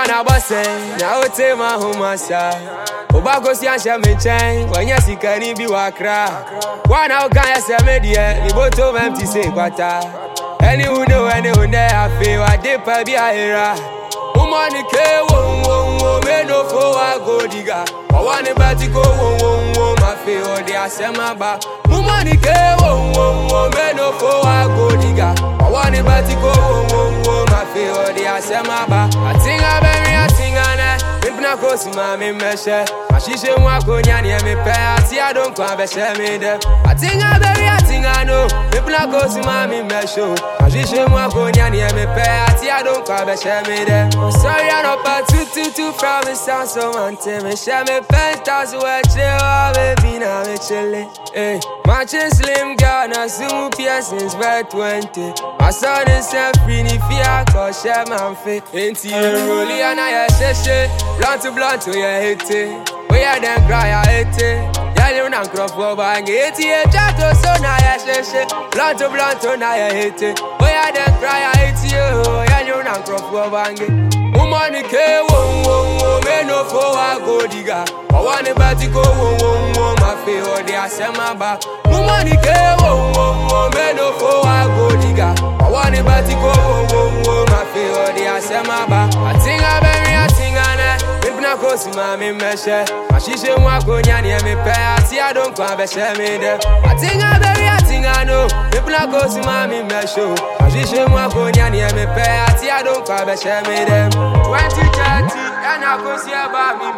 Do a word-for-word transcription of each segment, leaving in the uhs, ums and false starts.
na bosse, na ote ma humasa. Obago si ansha me chain, when you see can be wakra. One out can you say me dear, the bottom empty say kwata. Any who know any who there I feel I dip I be a era. Woman ke wo wo wo me no for I go diga. I want to bet go wo wo wo my feel the asema ba. Woman ke wo wo wo me no for I go diga. I want to bet go wo wo wo my feel the asema ba. I think I bury I think I na. Pipna kosi ma me meshe. Mashishe mwa konya ni me pe ati I don't kwa be share me there. I think I bury I think I know. Pipna kosi ma me meshe. Mashishe mwa konya ni me pe ati I don't kwa be share me there. Sorry I no pa two two two from the sound so man tell me share me penthouse where chill baby na me chille. Eh, my chin slim girl na sumu piercings by twenty. My son is self free ni fear cause share man fit. Ain't you rolling and I sheshe. Blunt to blunt to ya hate it. We ya then cry I hate it. Ya live na crop over and hate it. Chato so na ya sheshe. Blunt to blunt to na ya hate it. We ya then cry I hate you. Ya live na crop over and hate. Woman ke wo wo wo me no for I go diga. I want to bet go wo wo wo my feel the asema ba. Woman ke wo wo wo me no for I go diga. I want to bet go wo wo wo my feel the asema ba. I think I bury I think I na. Pipna kosi ma me meshe. Mashishe mwa konya ni me pe ati I don't kwa be share me there. I think I bury I think I know. Pipna kosi ma me meshe. Mashishe mwa konya ni me pe ati I don't kwa be share me there. Twenty thirty and I go see about me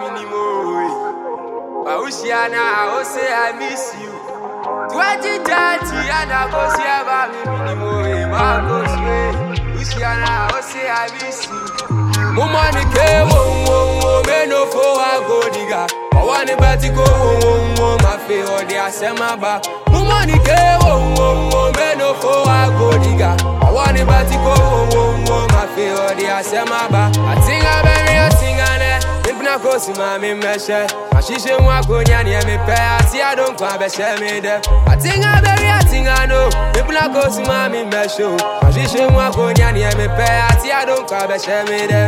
minimo. Bausiana, I will say I miss you. Twenty thirty and I go see about me minimo. Marcos way. Luciana, I will say I miss you. Woman ke wo wo wo me no for I go diga. I want to bet go wo wo wo my feel the asema ba. Woman ke wo wo wo me no for I go diga. I want to bet go wo wo wo my feel the asema ba. I think I bury I think I na. Pipna kosi ma me meshe. Mashishe mwa konya ni me pe ati I don't kwa be share me there. I think I bury I think I know. Pipna kosi ma me meshe. Mashishe mwa konya ni me pe ati I don't kwa be share me there.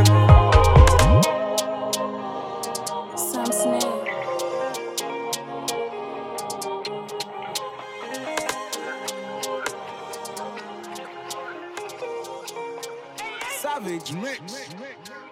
Sam Snare. Savage mix.